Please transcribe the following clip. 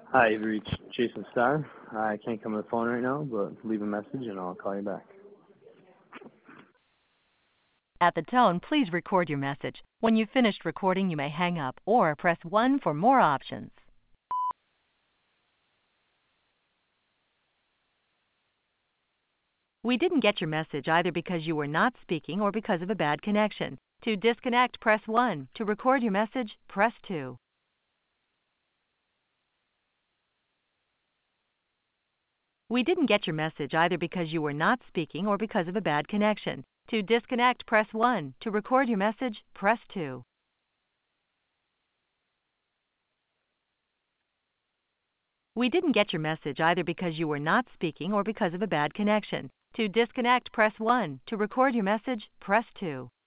Hi, you've reached Jason Starr. I can't come to the phone right now, but leave a message and I'll call you back. At the tone, please record your message. When you've finished recording, you may hang up or press 1 for more options. We didn't get your message either because you were not speaking or because of a bad connection. To disconnect, press 1. To record your message, press 2. We didn't get your message either because you were not speaking or because of a bad connection. To disconnect, press 1. To record your message, press 2. We didn't get your message either because you were not speaking or because of a bad connection. To disconnect, press 1. To record your message, press 2.